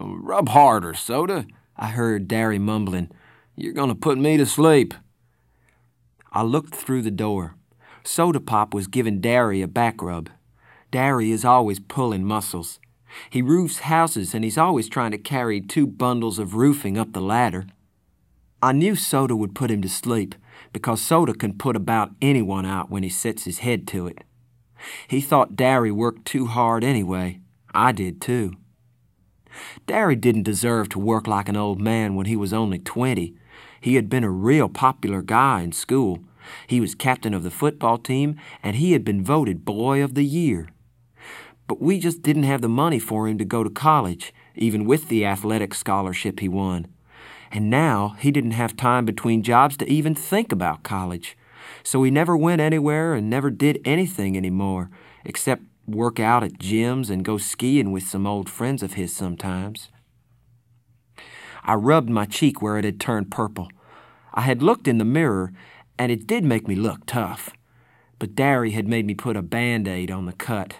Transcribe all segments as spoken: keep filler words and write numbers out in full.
"Rub harder, Soda," I heard Derry mumbling. "You're gonna put me to sleep." I looked through the door. Soda Pop was giving Derry a back rub. Derry is always pulling muscles. He roofs houses, and he's always trying to carry two bundles of roofing up the ladder. I knew Soda would put him to sleep, because Soda can put about anyone out when he sets his head to it. He thought Derry worked too hard anyway. I did too. Derry didn't deserve to work like an old man when he was only twenty. He had been a real popular guy in school. He was captain of the football team, and he had been voted Boy of the Year. But we just didn't have the money for him to go to college, even with the athletic scholarship he won. And now he didn't have time between jobs to even think about college. So he never went anywhere and never did anything anymore, except work out at gyms and go skiing with some old friends of his sometimes. I rubbed my cheek where it had turned purple. I had looked in the mirror, and it did make me look tough. But Derry had made me put a Band-Aid on the cut.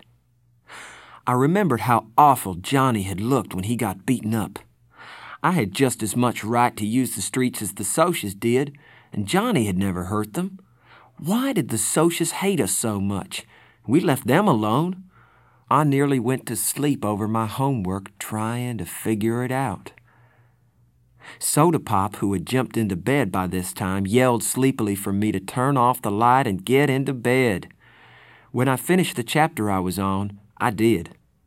I remembered how awful Johnny had looked when he got beaten up. I had just as much right to use the streets as the Socias did, and Johnny had never hurt them. Why did the Socias hate us so much? We left them alone. I nearly went to sleep over my homework trying to figure it out. Soda Pop, who had jumped into bed by this time, yelled sleepily for me to turn off the light and get into bed. When I finished the chapter I was on, I did.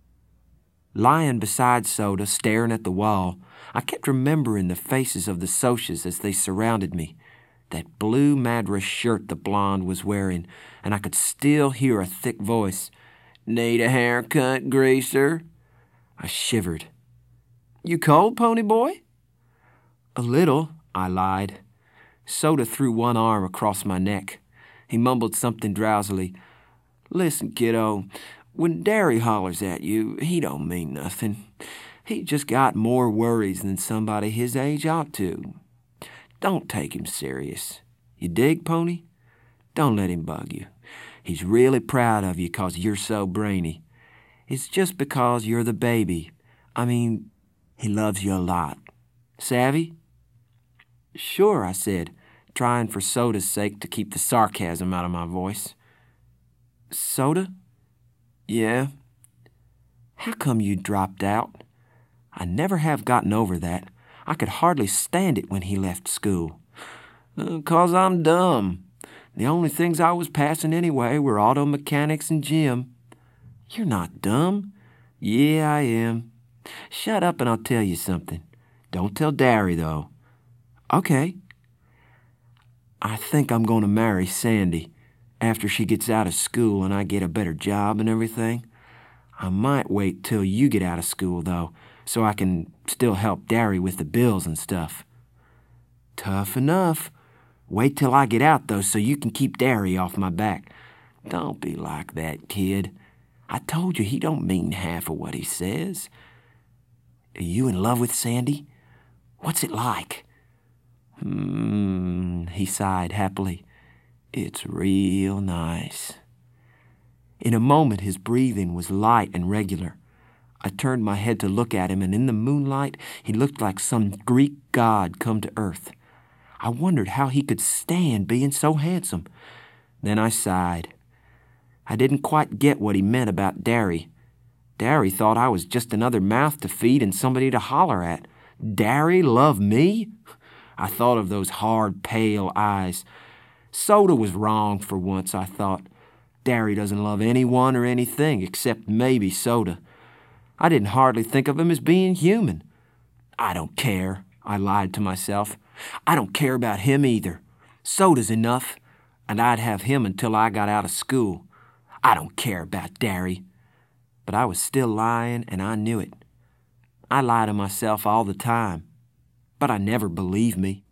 Lying beside Soda, staring at the wall, I kept remembering the faces of the Socias as they surrounded me. That blue Madras shirt the blonde was wearing, and I could still hear a thick voice. "Need a haircut, greaser?" I shivered. "You cold, pony boy?" "A little," I lied. Soda threw one arm across my neck. He mumbled something drowsily. "Listen, kiddo, when Derry hollers at you, he don't mean nothing. He just got more worries than somebody his age ought to. Don't take him serious. You dig, pony? Don't let him bug you. He's really proud of you 'cause you're so brainy. It's just because you're the baby. I mean, he loves you a lot. Savvy?" "Sure," I said, trying for Soda's sake to keep the sarcasm out of my voice. "Soda?" "Yeah?" "How come you dropped out?" I never have gotten over that. I could hardly stand it when he left school. Uh, 'cause I'm dumb. The only things I was passing anyway were auto mechanics and gym." "You're not dumb." "Yeah, I am. Shut up and I'll tell you something. Don't tell Derry, though." "Okay." "I think I'm going to marry Sandy after she gets out of school and I get a better job and everything. I might wait till you get out of school, though, so I can still help Derry with the bills and stuff." "Tough enough. Wait till I get out, though, so you can keep Derry off my back." "Don't be like that, kid. I told you he don't mean half of what he says." "Are you in love with Sandy? What's it like?" Hmm, he sighed happily. "It's real nice." In a moment his breathing was light and regular. I turned my head to look at him, and in the moonlight he looked like some Greek god come to earth. I wondered how he could stand being so handsome. Then I sighed. I didn't quite get what he meant about Derry. Derry thought I was just another mouth to feed and somebody to holler at. Derry love me? I thought of those hard, pale eyes. Soda was wrong for once, I thought. Derry doesn't love anyone or anything except maybe Soda. I didn't hardly think of him as being human. I don't care, I lied to myself. I don't care about him either. Soda's enough, and I'd have him until I got out of school. I don't care about Derry. But I was still lying, and I knew it. I lie to myself all the time, but I never believe me.